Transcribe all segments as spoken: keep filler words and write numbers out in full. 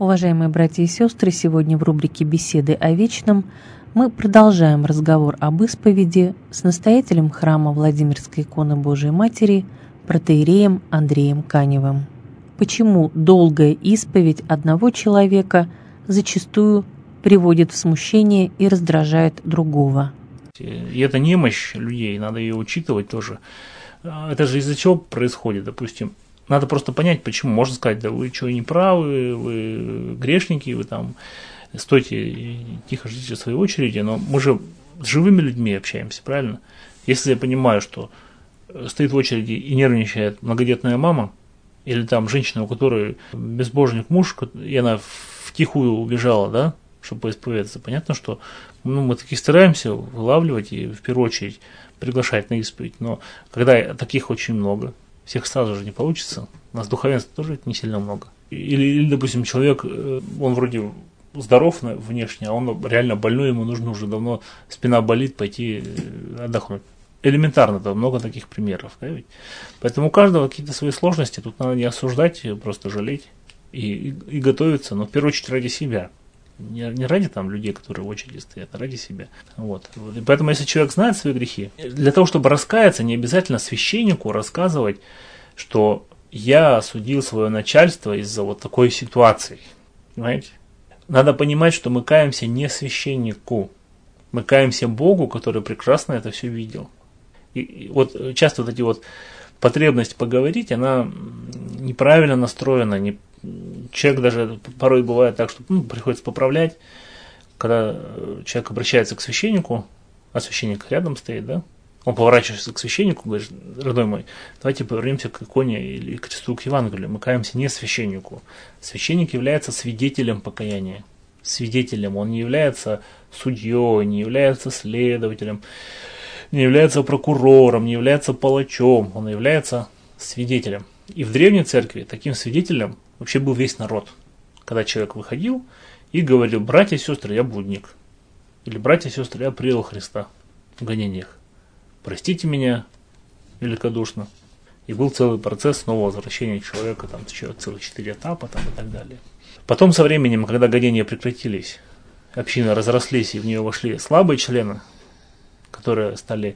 Уважаемые братья и сестры, сегодня в рубрике «Беседы о вечном» мы продолжаем разговор об исповеди с настоятелем храма Владимирской иконы Божией Матери, протоиереем Андреем Каневым. Почему долгая исповедь одного человека зачастую приводит в смущение и раздражает другого? И это немощь людей, надо ее учитывать тоже. Это же из-за чего происходит, допустим. Надо просто понять, почему. Можно сказать, да вы что, не правы, вы грешники, вы там стойте, тихо ждите своей очереди, но мы же с живыми людьми общаемся, правильно? Если я понимаю, что стоит в очереди и нервничает многодетная мама, или там женщина, у которой безбожник муж, и она втихую убежала, да, чтобы поисповедаться, понятно, что ну, мы таки стараемся вылавливать и в первую очередь приглашать на исповедь, но когда таких очень много, всех сразу же не получится, у нас духовенства тоже не сильно много. Или, или допустим, человек, он вроде здоров внешне, а он реально больной, ему нужно уже давно, спина болит, пойти отдохнуть. Элементарно, да, много таких примеров. Да, ведь? Поэтому у каждого какие-то свои сложности, тут надо не осуждать, просто жалеть и, и, и готовиться, но в первую очередь ради себя. Не, не ради там людей, которые в очереди стоят, а ради себя. Вот. И поэтому, если человек знает свои грехи, для того, чтобы раскаяться, не обязательно священнику рассказывать, что я осудил свое начальство из-за вот такой ситуации. Понимаете? Надо понимать, что мы каемся не священнику, мы каемся Богу, который прекрасно это все видел. И, и вот часто вот эти вот потребность поговорить, она неправильно настроена, не человек даже порой бывает так, что ну, приходится поправлять, когда человек обращается к священнику, а священник рядом стоит, да, он поворачивается к священнику, говорит: родной мой, давайте повернемся к иконе или к кресту, к Евангелию, мы каемся не священнику. Священник является свидетелем покаяния, свидетелем, он не является судьей, не является следователем, не является прокурором, не является палачом, он является свидетелем. И в Древней Церкви таким свидетелем вообще был весь народ. Когда человек выходил и говорил: братья и сестры, я блудник. Или братья и сестры, я предал Христа в гонениях. Простите меня великодушно. И был целый процесс снова возвращения человека, там еще целых четыре этапа там, и так далее. Потом со временем, когда гонения прекратились, общины разрослись и в нее вошли слабые члены, которые стали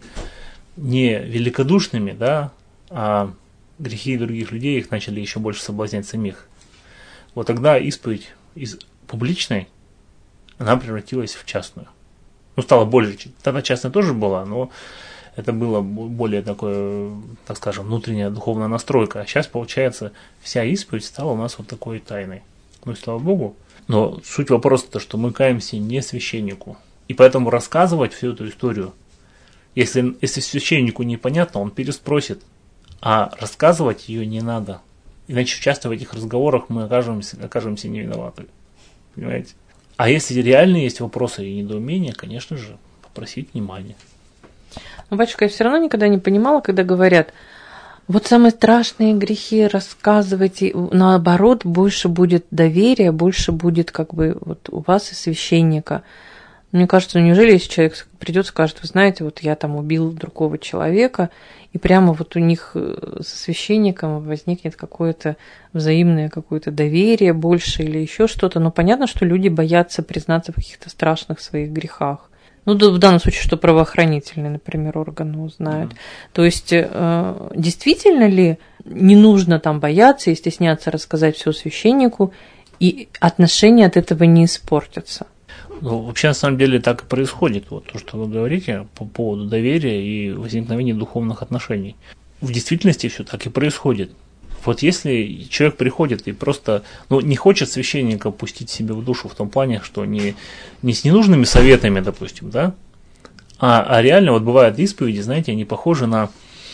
не великодушными, да, а грехи других людей их начали еще больше соблазнять самих. Вот тогда исповедь из публичной, она превратилась в частную. Ну, стала более, тогда частная тоже была, но это было более такое, так скажем, внутренняя духовная настройка. А сейчас, получается, вся исповедь стала у нас вот такой тайной. Ну и слава Богу. Но суть вопроса-то, что мы каемся не священнику. И поэтому рассказывать всю эту историю, если, если священнику непонятно, он переспросит. А рассказывать ее не надо. Иначе часто в этих разговорах мы окажемся, окажемся не виноваты. Понимаете? А если реально есть вопросы и недоумения, конечно же, попросить внимания. Но, батюшка, я все равно никогда не понимала, когда говорят: вот самые страшные грехи рассказывайте, наоборот, больше будет доверия, больше будет как бы вот у вас и священника. Мне кажется, неужели если человек придет и скажет: вы знаете, вот я там убил другого человека, и прямо вот у них со священником возникнет какое-то взаимное какое-то доверие больше или еще что-то. Но понятно, что люди боятся признаться в каких-то страшных своих грехах. Ну, в данном случае, что правоохранительные, например, органы узнают. Mm-hmm. То есть, действительно ли не нужно там бояться и стесняться рассказать все священнику, и отношения от этого не испортятся? Ну, вообще, на самом деле, так и происходит. Вот то, что вы говорите по поводу доверия и возникновения духовных отношений. В действительности все так и происходит. Вот если человек приходит и просто ну, не хочет священника пустить себе в душу в том плане, что не, не с ненужными советами, допустим, да, а, а реально вот бывают исповеди, знаете, они похожи на,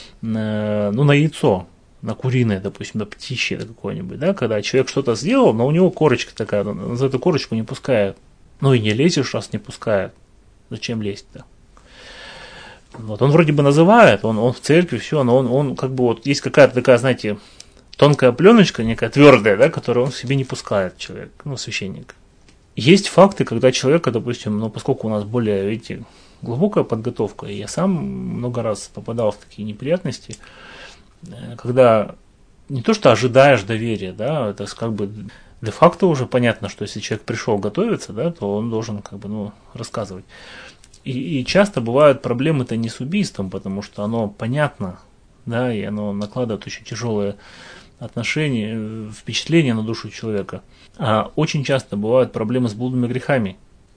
на, ну, на яйцо, на куриное, допустим, на птичье какое-нибудь, да, когда человек что-то сделал, но у него корочка такая, он за эту корочку не пускает. Ну и не лезешь, раз не пускает. Зачем лезть-то? Вот, он вроде бы называет, он, он в церкви, все, но он, он как бы вот есть какая-то такая, знаете, тонкая пленочка, некая твердая, да, которую он в себе не пускает человек, ну, священник. Есть факты, когда человека, допустим, ну, поскольку у нас более, видите, глубокая подготовка, и я сам много раз попадал в такие неприятности, когда не то, что ожидаешь доверия, да, это как бы Де-факто уже понятно, что если человек пришел готовиться, да, то он должен как бы, ну, рассказывать. И, и часто бывают проблемы-то не с убийством, потому что оно понятно, да, и оно накладывает очень тяжелое отношение, впечатление на душу человека. А очень часто бывают проблемы с блудными грехами.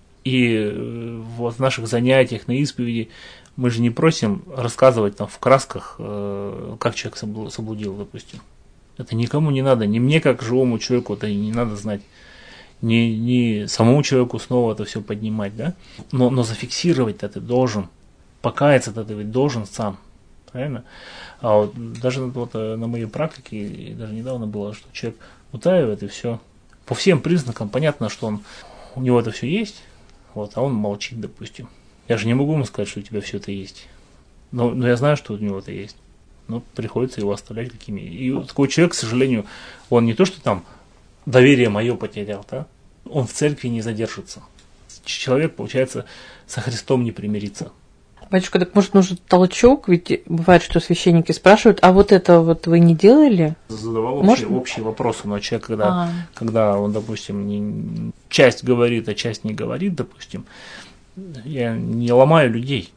И вот в наших занятиях, на исповеди мы же не просим рассказывать там в красках, как человек соблудил, допустим. Это никому не надо, ни мне, как живому человеку, это не надо знать, ни, ни самому человеку снова это все поднимать, да? Но, но зафиксировать-то ты должен, покаяться-то ты ведь должен сам, правильно? А вот даже вот на моей практике, даже недавно было, что человек утаивает и все. По всем признакам понятно, что он, у него это все есть, вот, а он молчит, допустим. Я же не могу ему сказать, что у тебя все это есть. Но, но я знаю, что у него это есть. Ну, приходится его оставлять какими. И вот такой человек, к сожалению, он не то, что там доверие мое потерял, да? Он в церкви не задержится. Человек, получается, со Христом не примирится. Батюшка, так может нужен толчок? Ведь бывает, что священники спрашивают, а вот это вот вы не делали? Задавал общие, общие вопросы, но человек, когда, а. когда он, допустим, не, часть говорит, а часть не говорит, допустим, я не ломаю людей.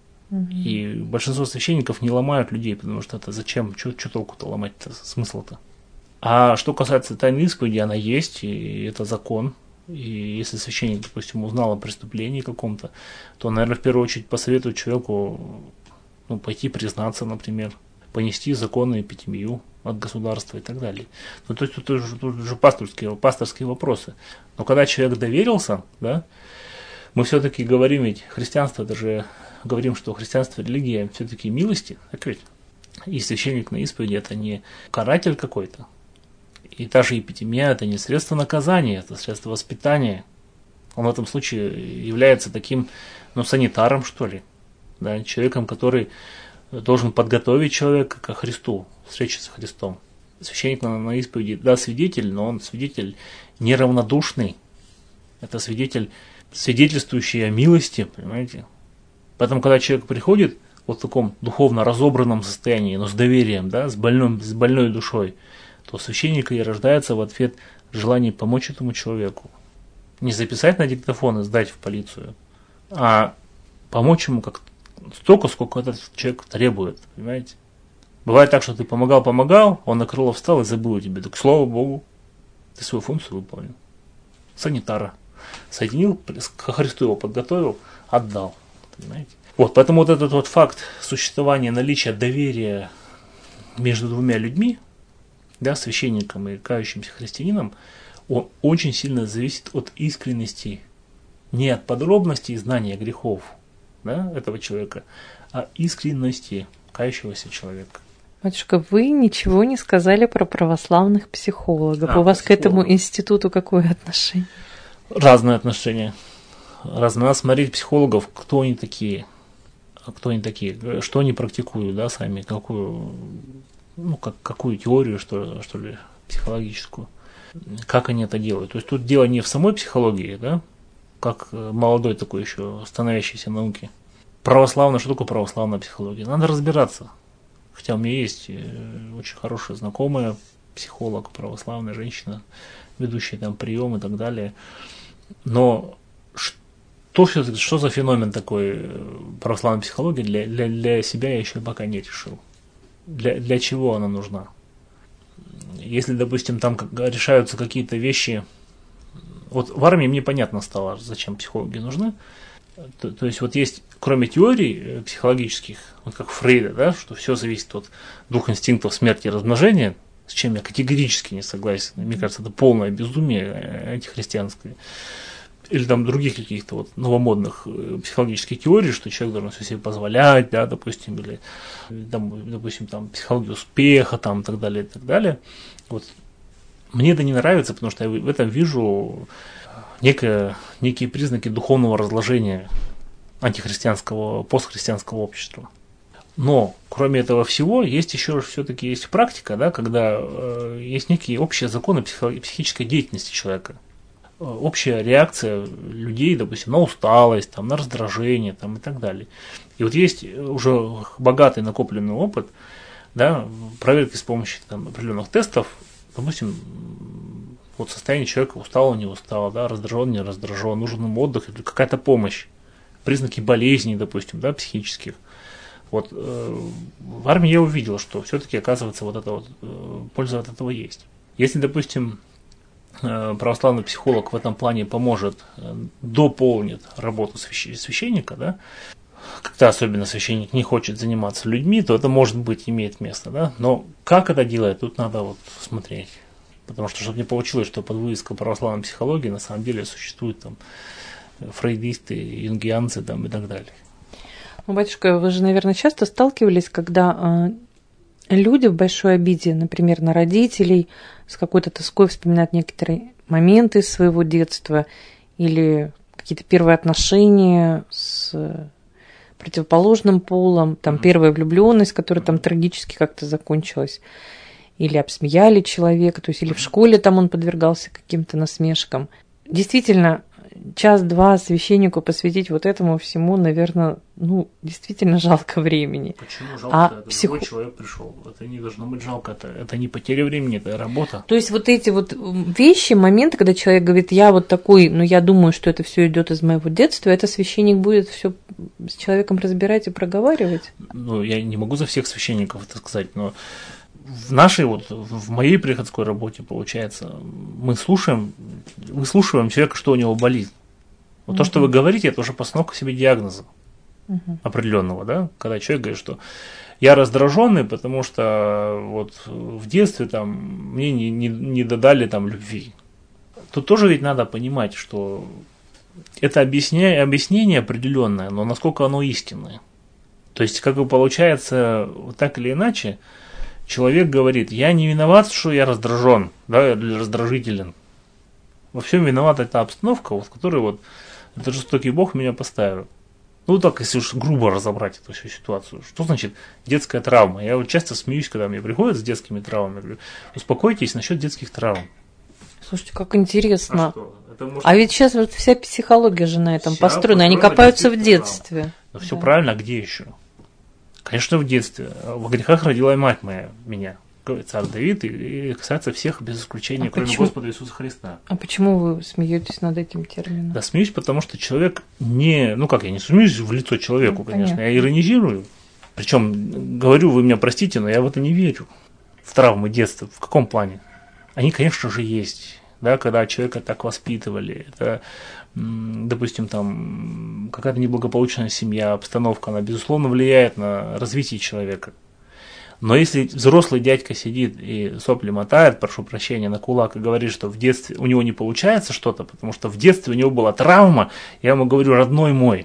И большинство священников не ломают людей, потому что это зачем, что толку-то ломать-то, смысл-то. А что касается тайной исповеди, она есть, и это закон. И если священник, допустим, узнал о преступлении каком-то, то, наверное, в первую очередь посоветует человеку, ну, пойти признаться, например, понести законную эпитемию от государства и так далее. Ну, то есть тут уже, тут уже пасторские, пасторские вопросы. Но когда человек доверился, да, мы все-таки говорим, ведь христианство, это же говорим, что христианство, религия все-таки милости, так ведь? И священник на исповеди это не каратель какой-то. И та же эпитемия это не средство наказания, это средство воспитания. Он в этом случае является таким, ну, санитаром, что ли, да, человеком, который должен подготовить человека ко Христу, встрече с Христом. Священник на, на исповеди, да, свидетель, но он свидетель неравнодушный. Это свидетель, свидетельствующий о милости, понимаете? Поэтому, когда человек приходит вот в таком духовно разобранном состоянии, но с доверием, да, с, больным, с больной душой, то у священника и рождается в ответ желание помочь этому человеку. Не записать на диктофон и сдать в полицию, а помочь ему как столько, сколько этот человек требует, понимаете? Бывает так, что ты помогал-помогал, он на крыло встал и забыл о тебе. Так, слава Богу, ты свою функцию выполнил. Санитара. Соединил, ко Христу его подготовил, отдал. Понимаете? Вот, поэтому вот этот вот факт существования, наличия доверия между двумя людьми, да, священником и кающимся христианином, он очень сильно зависит от искренности, не от подробностей знания грехов, да, этого человека, а искренности кающегося человека. Батюшка, вы ничего не сказали про православных психологов. А, У вас психологов. К этому институту какое отношение? Разные отношения. Разные. Надо смотреть психологов, кто они такие, кто они такие, что они практикуют, да, сами, какую, ну, как, какую теорию, что, что ли, психологическую, как они это делают. То есть тут дело не в самой психологии, да, как молодой такой еще становящейся науки. Православная, что такое православная психология? Надо разбираться. Хотя у меня есть очень хорошая знакомая, психолог, православная женщина, ведущая там прием и так далее. Но что, что за феномен такой православной психологии, для, для, для себя я еще пока не решил. Для, для чего она нужна? Если, допустим, там решаются какие-то вещи... Вот в армии мне понятно стало, зачем психологи нужны. То, то есть вот есть, кроме теорий психологических, вот как Фрейда, да, что все зависит от двух инстинктов смерти и размножения, с чем я категорически не согласен. Мне кажется, это полное безумие антихристианское. Или там других каких-то вот новомодных психологических теорий, что человек должен все себе позволять, да, допустим, или там, допустим, там психология успеха, там, и так далее, и так далее. Вот. Мне это не нравится, потому что я в этом вижу некое, некие признаки духовного разложения антихристианского, постхристианского общества. Но, кроме этого всего, есть еще все-таки есть практика, да, когда э, есть некие общие законы психо- психической деятельности человека. Э, общая реакция людей, допустим, на усталость, там, на раздражение там, и так далее. И вот есть уже богатый накопленный опыт, да, проверки с помощью там, определенных тестов. Допустим, Вот состояние человека устало, не устало, да, раздражен, не раздражен, нужен ему отдых или какая-то помощь. Признаки болезней, допустим, да, психических. Вот э, в армии я увидел, что все-таки, оказывается, вот это вот, э, польза от этого есть. Если, допустим, э, православный психолог в этом плане поможет, э, дополнит работу свящ- священника, да, когда особенно священник не хочет заниматься людьми, то это, может быть, имеет место, да, но как это делать, тут надо вот смотреть. Потому что, чтобы не получилось, что под вывеской православной психологии на самом деле существуют там фрейдисты, юнгианцы там, и так далее. Ну, батюшка, вы же, наверное, часто сталкивались, когда э, люди в большой обиде, например, на родителей, с какой-то тоской вспоминают некоторые моменты своего детства или какие-то первые отношения с противоположным полом, там mm-hmm. первая влюбленность, которая там трагически как-то закончилась, или обсмеяли человека, то есть или в школе там он подвергался каким-то насмешкам. Действительно, час-два священнику посвятить вот этому всему, наверное, ну, действительно жалко времени. Почему жалко? А это псих... другой человек пришел. Это не должно быть жалко. Это, это не потеря времени, это работа. То есть вот эти вот вещи, моменты, когда человек говорит, я вот такой, но я думаю, что это все идет из моего детства, это священник будет все с человеком разбирать и проговаривать? Ну, я не могу за всех священников это сказать, но в нашей вот, в моей приходской работе, получается, мы слушаем, выслушиваем человека, что у него болит. Вот uh-huh. то, что вы говорите, это уже постановка себе диагноза uh-huh. определенного, да, когда человек говорит, что я раздраженный, потому что вот в детстве там мне не, не, не додали там любви. Тут тоже ведь надо понимать, что это объяснение, объяснение определенное, но насколько оно истинное. То есть, как бы получается, вот так или иначе, человек говорит, я не виноват, что я раздражен, да, или раздражителен. Во всем виновата эта обстановка, вот, в которой вот этот жестокий Бог меня поставил. Ну так, если уж грубо разобрать эту всю ситуацию. Что значит детская травма? Я вот часто смеюсь, когда мне приходят с детскими травмами. Я говорю, успокойтесь насчет детских травм. Слушайте, как интересно. А, Это может... а ведь сейчас вот вся психология же на этом построена. Они копаются в детстве. Травм. Но все да. правильно, а где еще? Конечно, в детстве. Во грехах родила мать моя меня. Царь Давид, и касается всех без исключения, а кроме почему? Господа Иисуса Христа. А почему вы смеетесь над этим термином? Да, смеюсь, потому что человек не... Ну как, я не смеюсь в лицо человеку, ну, конечно, понятно. Я иронизирую. Причем, говорю, вы меня простите, но я в это не верю. В травмы детства. В каком плане? Они, конечно же, есть. Да, когда человека так воспитывали. Это, допустим, там какая-то неблагополучная семья, обстановка, она, безусловно, влияет на развитие человека. Но если взрослый дядька сидит и сопли мотает, прошу прощения, на кулак и говорит, что в детстве у него не получается что-то, потому что в детстве у него была травма, я ему говорю, родной мой,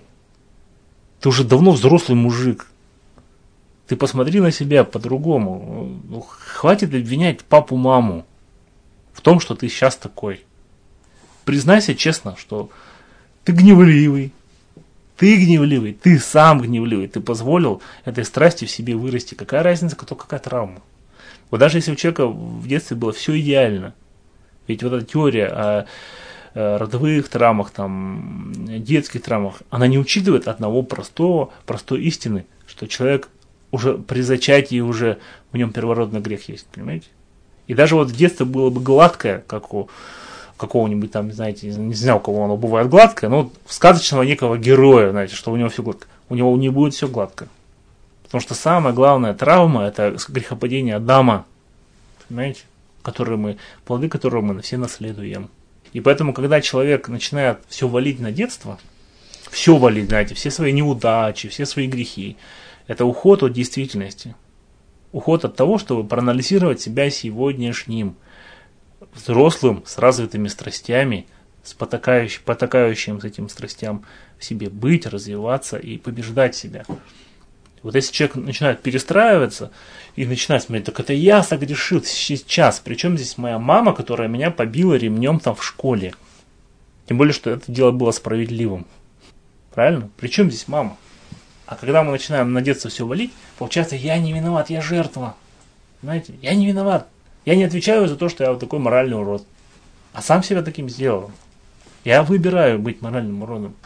ты уже давно взрослый мужик, ты посмотри на себя по-другому, ну, хватит обвинять папу-маму в том, что ты сейчас такой. Признайся честно, что ты гневливый. Ты гневливый, ты сам гневливый, ты позволил этой страсти в себе вырасти. Какая разница, кто какая травма? Вот даже если у человека в детстве было все идеально, ведь вот эта теория о родовых травмах, там, детских травмах, она не учитывает одного простого, простой истины, что человек уже при зачатии уже в нем первородный грех есть, понимаете? И даже вот в детстве было бы гладкое, как у какого-нибудь там, знаете, не знаю, у кого оно бывает гладкое, но сказочного некого героя, знаете, что у него все гладко. У него не будет все гладко. Потому что самая главная травма – это грехопадение Адама, понимаете, который мы, плоды которого мы все наследуем. И поэтому, когда человек начинает все валить на детство, все валить, знаете, все свои неудачи, все свои грехи, это уход от действительности. Уход от того, чтобы проанализировать себя сегодняшним, взрослым, с развитыми страстями, с потакающим, потакающим с этим страстям в себе быть, развиваться и побеждать себя. Вот если человек начинает перестраиваться и начинает смотреть, так это я согрешил сейчас, причем здесь моя мама, которая меня побила ремнем там в школе. Тем более, что это дело было справедливым. Правильно? Причем здесь мама? А когда мы начинаем на детство все валить, получается, я не виноват, я жертва. Знаете, я не виноват. Я не отвечаю за то, что я вот такой моральный урод. А сам себя таким сделал. Я выбираю быть моральным уродом.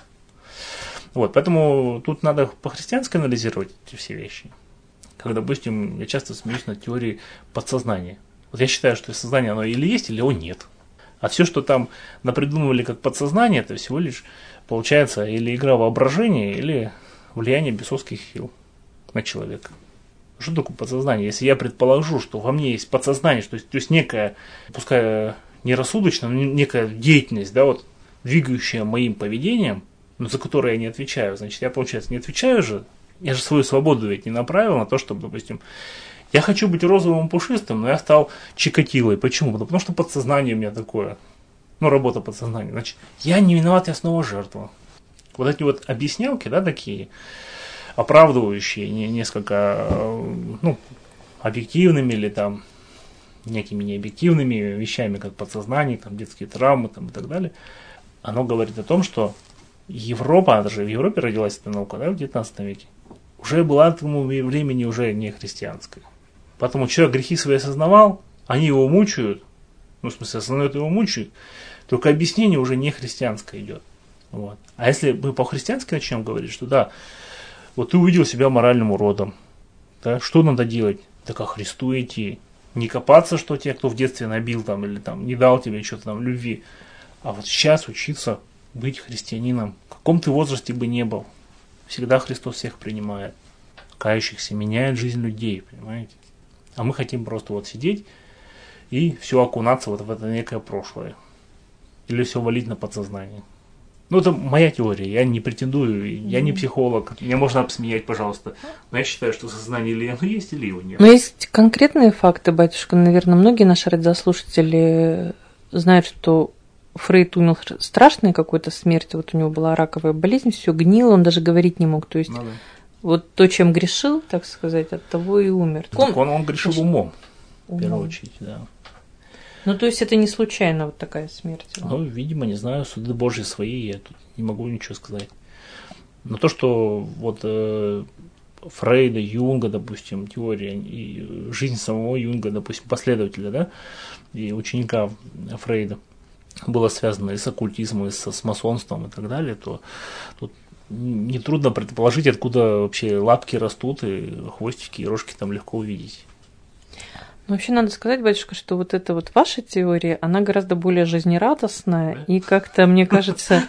Вот, поэтому тут надо по-христиански анализировать эти все вещи. Как, допустим, я часто смеюсь над теорией подсознания. Вот я считаю, что сознание, оно или есть, или его нет. А все, что там напридумывали как подсознание, это всего лишь, получается, или игра воображения, или влияние бесовских сил на человека. Что такое подсознание? Если я предположу, что во мне есть подсознание, что, то есть некая, пускай не рассудочная, но некая деятельность, да, вот, двигающая моим поведением, но за которое я не отвечаю, значит, я, получается, не отвечаю же, я же свою свободу ведь не направил на то, чтобы, допустим, я хочу быть розовым и пушистым, но я стал Чикатилой. Почему? Потому что подсознание у меня такое. Ну, работа подсознания. Значит, я не виноват, я снова жертва. Вот эти вот объяснялки, да, такие, оправдывающие не, несколько, ну, объективными или там некими необъективными вещами, как подсознание, там, детские травмы там, и так далее, оно говорит о том, что Европа, она даже в Европе родилась эта наука, да, в девятнадцатом веке, уже была к тому времени уже не христианская. Поэтому человек грехи свои осознавал, они его мучают, ну, в смысле, осознают его мучают, только объяснение уже не христианское идет. Вот. А если мы по-христиански начнем говорить, что да, вот ты увидел себя моральным уродом, да, что надо делать? Так, а Христу идти. Не копаться, что тебе кто в детстве набил там, или там не дал тебе что-то там любви, а вот сейчас учиться быть христианином, в каком ты возрасте бы не был. Всегда Христос всех принимает. Кающихся меняет жизнь людей, понимаете? А мы хотим просто вот сидеть и все окунаться вот в это некое прошлое. Или все валить на подсознание. Ну, это моя теория, я не претендую, я не психолог, меня можно обсмеять, пожалуйста. Но я считаю, что сознание или оно есть, или его нет. Но есть конкретные факты, батюшка. Наверное, многие наши радиослушатели знают, что Фрейд умер страшной какой-то смерти, вот у него была раковая болезнь, все гнило, он даже говорить не мог. То есть, ну, да. Вот то, чем грешил, так сказать, от того и умер. Так он, он грешил умом, в первую очередь, да. Ну, то есть, это не случайно вот такая смерть? Ну, видимо, не знаю, суды Божьи свои, я тут не могу ничего сказать. Но то, что вот э, Фрейда, Юнга, допустим, теория, и жизнь самого Юнга, допустим, последователя, да, и ученика Фрейда, было связано и с оккультизмом, и с, с масонством и так далее, то тут нетрудно предположить, откуда вообще лапки растут, и хвостики, и рожки там легко увидеть. Ну, вообще надо сказать, батюшка, что вот эта вот ваша теория, она гораздо более жизнерадостная, да? И как-то, мне кажется,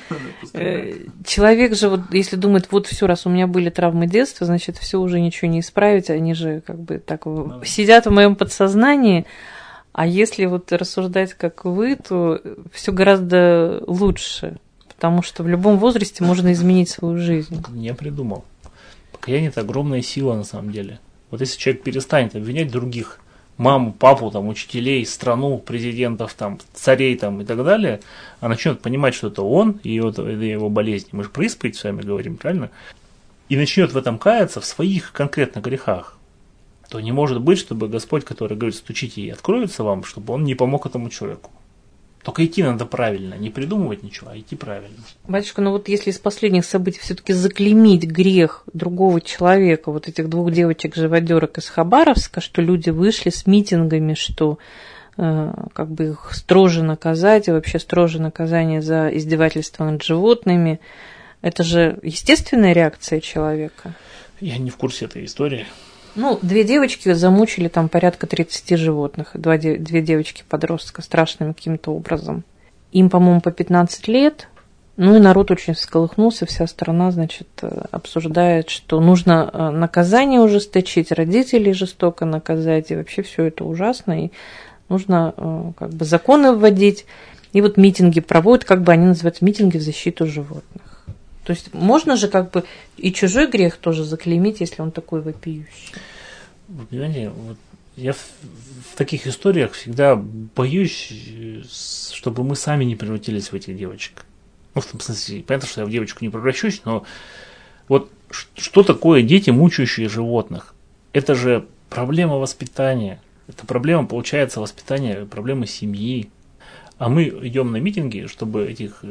человек же, вот если думает, вот все, раз у меня были травмы детства, значит, все уже ничего не исправить, они же как бы так сидят в моем подсознании. А если вот рассуждать как вы, то все гораздо лучше, потому что в любом возрасте можно изменить свою жизнь. Я придумал. Покаяние – это огромная сила на самом деле. Вот если человек перестанет обвинять других, маму, папу, там, учителей, страну, президентов, там, царей там, и так далее, а начнет понимать, что это он и его, его болезнь, мы же про исповедь с вами говорим, правильно? И начнет в этом каяться, в своих конкретно грехах, то не может быть, чтобы Господь, который говорит, стучите и откроется вам, чтобы он не помог этому человеку. Только идти надо правильно, не придумывать ничего, а идти правильно. Батюшка, ну вот если из последних событий все-таки заклеймить грех другого человека, вот этих двух девочек-живодерок из Хабаровска, что люди вышли с митингами, что э, как бы их строже наказать, и вообще строже наказание за издевательство над животными, это же естественная реакция человека. Я не в курсе этой истории. Ну, две девочки замучили там порядка тридцати животных, два, две девочки-подростка страшным каким-то образом. Им, по-моему, по пятнадцать лет, ну и народ очень всколыхнулся, вся страна, значит, обсуждает, что нужно наказание ужесточить, родителей жестоко наказать, и вообще все это ужасно, и нужно как бы законы вводить, и вот митинги проводят, как бы они называются, митинги в защиту животных. То есть можно же как бы и чужой грех тоже заклеймить, если он такой вопиющий. Вы понимаете, вот я в, в таких историях всегда боюсь, чтобы мы сами не превратились в этих девочек. Ну, в том смысле, понятно, что я в девочку не превращусь, но вот что такое дети, мучающие животных? Это же проблема воспитания. Это проблема, получается, воспитания, проблема семьи. А мы идем на митинги, чтобы этих...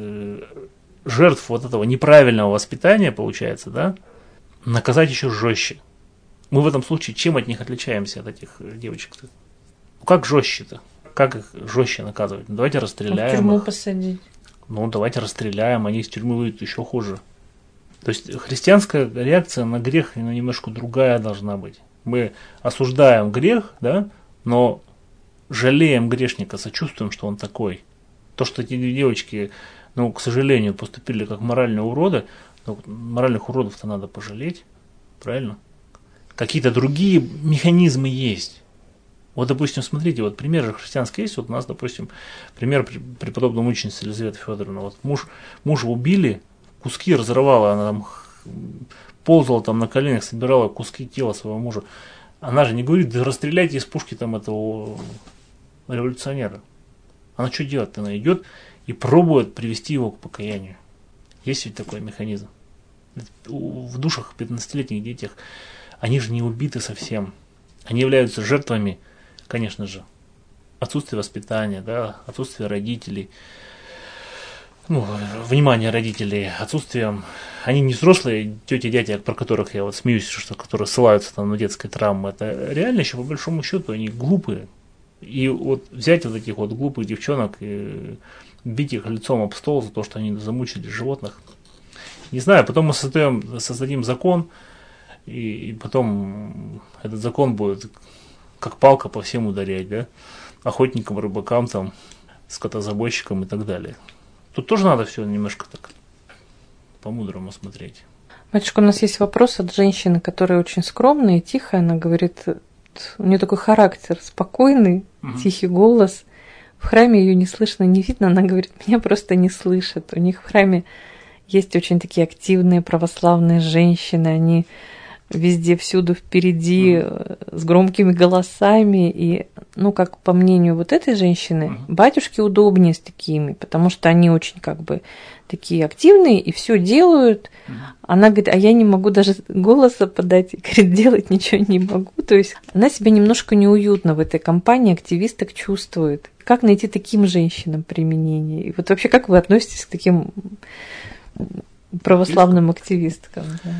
жертв вот этого неправильного воспитания, получается, да, наказать еще жестче. Мы в этом случае чем от них отличаемся, от этих девочек-то? Как жестче-то? Как их жестче наказывать? Ну, давайте расстреляем. В тюрьму их. посадить. Ну, давайте расстреляем, они из тюрьмы выйдут еще хуже. То есть христианская реакция на грех она немножко другая должна быть. Мы осуждаем грех, да, но жалеем грешника, сочувствуем, что он такой. То, что эти девочки, ну, к сожалению, поступили как моральные уроды, ну, моральных уродов-то надо пожалеть, правильно? Какие-то другие механизмы есть. Вот, допустим, смотрите, вот пример же христианский есть. Вот у нас, допустим, пример преподобной мученицы Елизаветы Федоровны. Вот муж, мужа убили, куски разрывала, она там ползала там на коленях, собирала куски тела своего мужа. Она же не говорит, да расстреляйте из пушки там этого революционера. Она что делает? Она идет и пробует привести его к покаянию. Есть ведь такой механизм. В душах пятнадцатилетних детях они же не убиты совсем. Они являются жертвами, конечно же, отсутствия воспитания, да, отсутствия родителей, ну, внимания родителей, отсутствием. Они не взрослые тети, дяди, про которых я вот смеюсь, что которые ссылаются там на детские травмы. Это реально еще по большому счету они глупые. И вот взять вот этих вот глупых девчонок и бить их лицом об стол за то, что они замучили животных. Не знаю, потом мы создаем, создадим закон, и, и потом этот закон будет как палка по всем ударять, да, охотникам, рыбакам, там, скотозабойщикам и так далее. Тут тоже надо все немножко так по-мудрому смотреть. Батюшка, у нас есть вопрос от женщины, которая очень скромная и тихая. Она говорит, у нее такой характер спокойный, угу. Тихий голос. В храме ее не слышно, не видно. Она говорит, меня просто не слышат. У них в храме есть очень такие активные православные женщины. Они везде, всюду впереди, mm-hmm. с громкими голосами. И, ну, как по мнению вот этой женщины, mm-hmm. батюшке удобнее с такими, потому что они очень как бы такие активные и все делают. Mm-hmm. Она говорит, а я не могу даже голоса подать. И говорит, делать ничего не могу. То есть она себя немножко неуютно в этой компании активисток чувствует. Как найти таким женщинам применение? И вот вообще, как вы относитесь к таким православным активисткам? Да?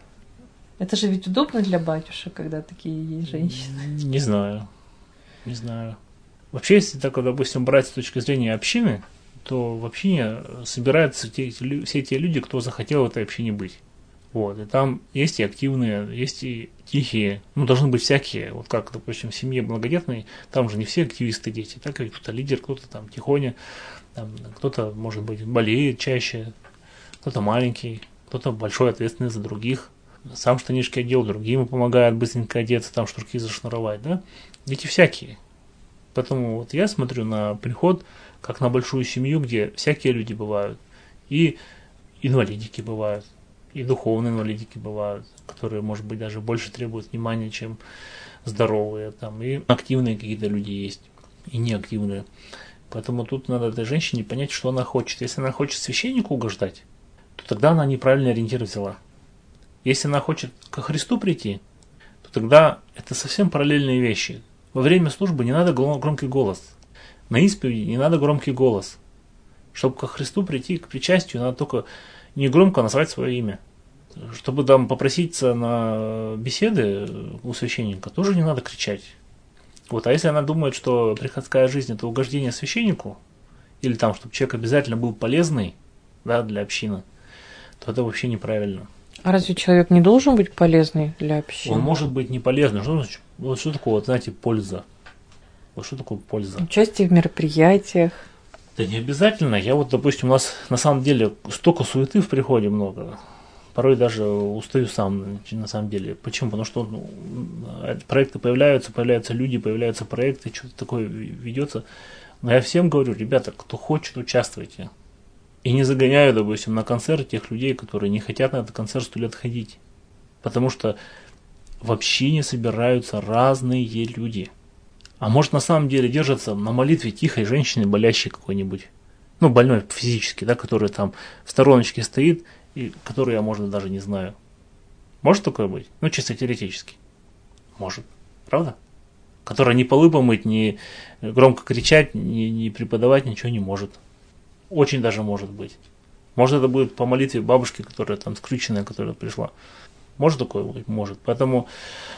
Это же ведь удобно для батюшек, когда такие есть женщины. Не знаю. Не знаю. Вообще, если так, допустим, брать с точки зрения общины, то в общине собираются те, все те люди, кто захотел в этой общине быть. Вот. И там есть и активные, есть и тихие, ну, должны быть всякие. Вот как, допустим, в семье многодетной, там же не все активисты дети. Так, кто-то лидер, кто-то там тихоня, там, кто-то, может быть, болеет чаще, кто-то маленький, кто-то большой, ответственный за других. Сам штанишки одел, другим помогает быстренько одеться, там шнурки зашнуровать, да? Дети всякие. Поэтому вот я смотрю на приход как на большую семью, где всякие люди бывают. И инвалидики бывают, и духовные инвалидики бывают, которые, может быть, даже больше требуют внимания, чем здоровые. Там. И активные какие-то люди есть, и неактивные. Поэтому тут надо этой женщине понять, что она хочет. Если она хочет священнику угождать, то тогда она неправильный ориентир взяла. Если она хочет ко Христу прийти, то тогда это совсем параллельные вещи. Во время службы не надо громкий голос. На исповеди не надо громкий голос. Чтобы ко Христу прийти, к причастию, надо только не громко назвать свое имя. Чтобы там попроситься на беседы у священника, тоже не надо кричать. Вот. А если она думает, что приходская жизнь – это угождение священнику, или там, чтобы человек обязательно был полезный, да, для общины, то это вообще неправильно. А разве человек не должен быть полезный для общины? Он может быть не полезный. Что, вот что такое, вот, знаете, польза? Вот что такое польза? Участие в мероприятиях. Да не обязательно. Я вот, допустим, у нас на самом деле столько суеты в приходе много. Порой даже устаю сам, на самом деле. Почему? Потому что ну, проекты появляются, появляются люди, появляются проекты, что-то такое ведется. Но я всем говорю, ребята, кто хочет, участвуйте. И не загоняю, допустим, на концерт тех людей, которые не хотят на этот концерт сто лет ходить. Потому что в общине собираются разные люди. А может на самом деле держатся на молитве тихой женщины, болящей какой-нибудь. Ну, больной физически, да, которая там в стороночке стоит, и которую я, может, даже не знаю. Может такое быть? Ну, чисто теоретически. Может. Правда? Которая ни полы помыть, ни громко кричать, ни, ни преподавать ничего не может. Очень даже может быть. Может, это будет по молитве бабушки, которая там скрюченная, которая пришла. Может такое быть? Может. Поэтому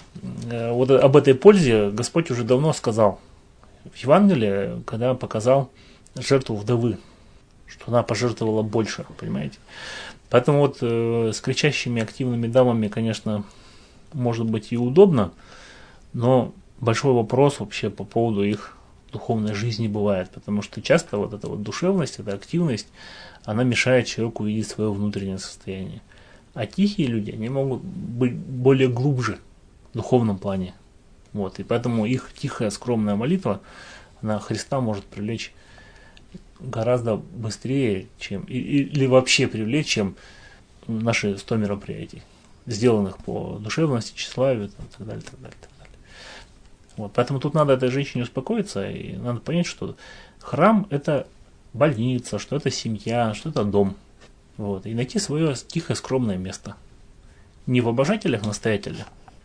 э, вот об этой пользе Господь уже давно сказал. В Евангелии, когда показал жертву вдовы, что она пожертвовала больше, понимаете. Поэтому вот э, с кричащими активными дамами, конечно, может быть и удобно, но большой вопрос вообще по поводу их духовной жизни бывает, потому что часто вот эта вот душевность, эта активность, она мешает человеку увидеть свое внутреннее состояние. А тихие люди, они могут быть более глубже в духовном плане. Вот, и поэтому их тихая, скромная молитва, она Христа может привлечь гораздо быстрее, чем, или вообще привлечь, чем наши сто мероприятий, сделанных по душевности, тщеславию, там, и так далее, так далее, так далее. Вот, поэтому тут надо этой женщине успокоиться, и надо понять, что храм – это больница, что это семья, что это дом. Вот, и найти свое тихое, скромное место. Не в обожателях настоятеля,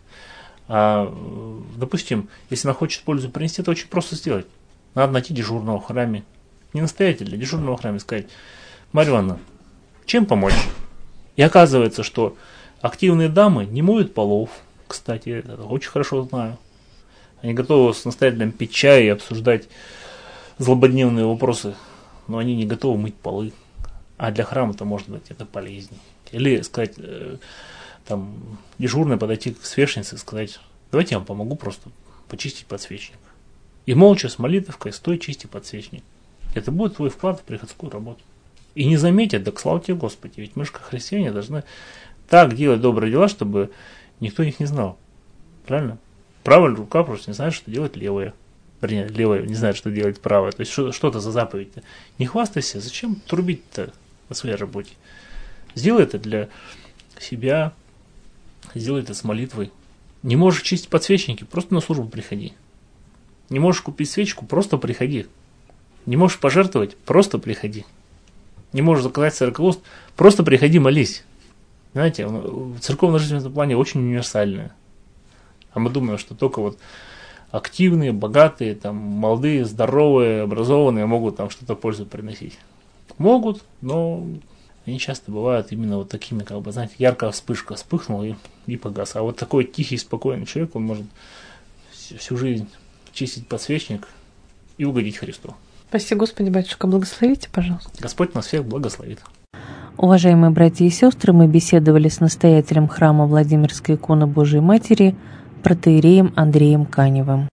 а, допустим, если она хочет пользу принести, это очень просто сделать. Надо найти дежурного в храме. Не настоятеля, дежурного в храме сказать: Марья Ивановна, чем помочь? И оказывается, что активные дамы не моют полов, кстати, это очень хорошо знаю. Они готовы с настоятелем пить чай и обсуждать злободневные вопросы, но они не готовы мыть полы. А для храма это может быть это полезнее. Или сказать, э, там, дежурной подойти к свечнице и сказать: давайте я вам помогу просто почистить подсвечник. И молча с молитвой стой, чисти подсвечник. Это будет твой вклад в приходскую работу. И не заметят, да слава тебе Господи, ведь мы же как христиане должны так делать добрые дела, чтобы никто их не знал. Правильно? Правая рука просто не знает, что делать левая. Вернее, левая не знает, что делать правая. То есть что, что-то за заповедь-то. Не хвастайся, зачем трубить-то на своей работе? Сделай это для себя, сделай это с молитвой. Не можешь чистить подсвечники, просто на службу приходи. Не можешь купить свечку, просто приходи. Не можешь пожертвовать, просто приходи. Не можешь заказать сорокалост, просто приходи, молись. Знаете, церковная жизнь в этом плане очень универсальная. А мы думаем, что только вот активные, богатые, там, молодые, здоровые, образованные могут там что-то пользу приносить. Могут, но они часто бывают именно вот такими, как бы, знаете, яркая вспышка, вспыхнула и, и погас. А вот такой тихий, спокойный человек, он может всю жизнь чистить подсвечник и угодить Христу. Спасибо, Господи, батюшка, благословите, пожалуйста. Господь нас всех благословит. Уважаемые братья и сестры, мы беседовали с настоятелем храма Владимирской иконы Божией Матери, протоиереем Андреем Каневым.